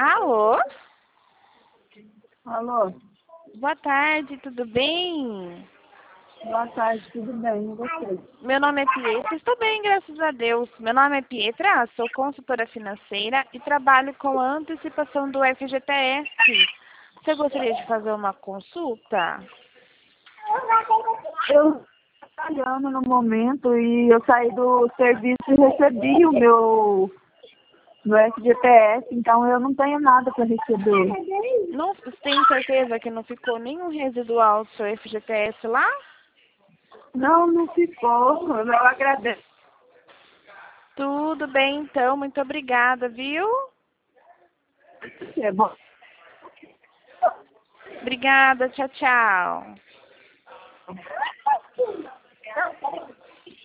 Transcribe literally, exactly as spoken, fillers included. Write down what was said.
Alô? Alô? Boa tarde, tudo bem? Boa tarde, tudo bem? E você? Meu nome é Pietra, estou bem, graças a Deus. Meu nome é Pietra, sou consultora financeira e trabalho com a antecipação do F G T S. Você gostaria de fazer uma consulta? Eu estou trabalhando no momento e eu saí do serviço e recebi o meu, meu F G T S, então eu não tenho nada para receber. Não tem certeza que não ficou nenhum residual do seu F G T S lá? Não, não ficou. Eu agradeço. Tudo bem, então. Muito obrigada, viu? É bom. Obrigada, tchau, tchau.